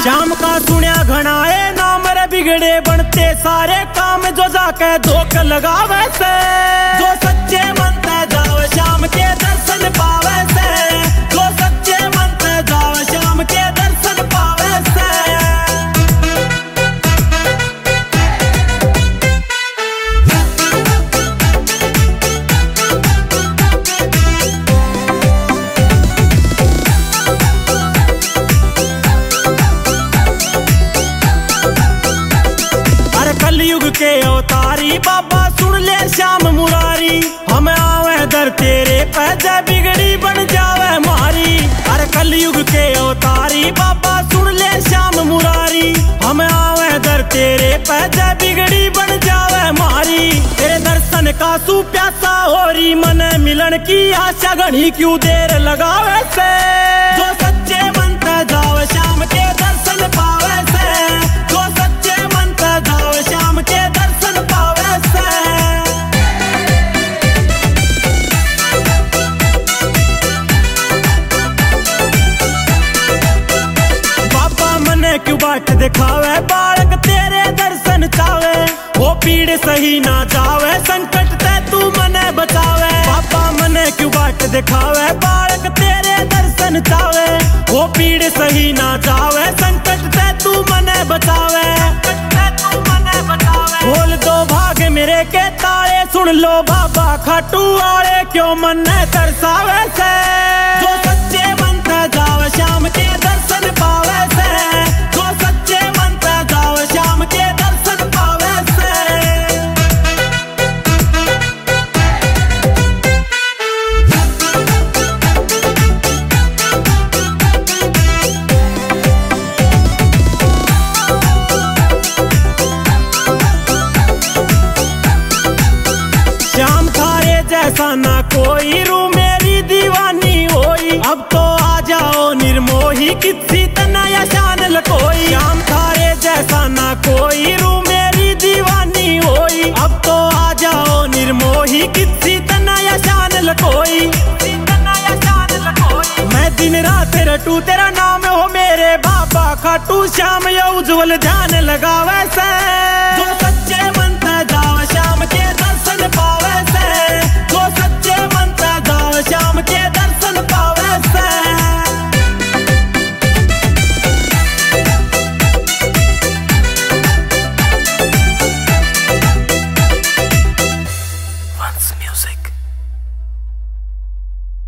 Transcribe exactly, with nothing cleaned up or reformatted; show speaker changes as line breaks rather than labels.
श्याम का सुनिया घनाए नाम रे बिगड़े बनते सारे काम जो जाके धोख लगावे से जो सच्चे मन ते जावे श्याम के दर्शन पावे से जो सच्चे मन ते जावे श्याम के दर्शन पावे से। कलयुग के अवतारी बाबा सुन ले श्याम मुरारी हमें आवे दर तेरे पे जय बिगड़ी बन जावे मारी। अरे कलयुग के अवतारी बाबा सुन ले श्याम मुरारी हमें आवे दर तेरे पे जय बिगड़ी बन जावे मारी। तेरे दर्शन का सू प्यासा हो रही मन मिलन की आशा घनी क्यों देर लगावे से जो सच्चे मन ते जावे श्याम के दर्शन पावे से जो सच्चे मन ते जावे श्याम के दर्शन पावे से। बाबा मने क्यों बाट दिखावे बालक तेरे दर्शन चावे वो पीड़ सही ना जावे संकट ते तू मने बचावे। बाबा मने क्यों बाट दिखावे बालक तेरे दर्शन चावे वो पीड़ सही ना जावे संकट ते तू मने बचावे। खोल दो भाग मेरे के ताले सुन लो बाबा खाटू वाले क्यों मन तरसावे से जो सच्चे मन ते जावे श्याम के दर्शन पावे से जो सच्चे मन ते जावे श्याम के दर्शन पावे से। श्याम थारे जैसा ना कोई रू मेरी दीवानी होई अब तो आ जाओ निर्मोही किसी तनया शान लकोई। श्याम थारे जैसा ना कोई रू मेरी दीवानी होई अब तो आ जाओ निर्मोही किसी तनया शान लकोई। मैं दिन रात रटू तेरा नाम हो मेरे बाबा खाटू श्याम या उज्जवल ध्यान लगावे से जो सच्चे मन ते जावे श्याम के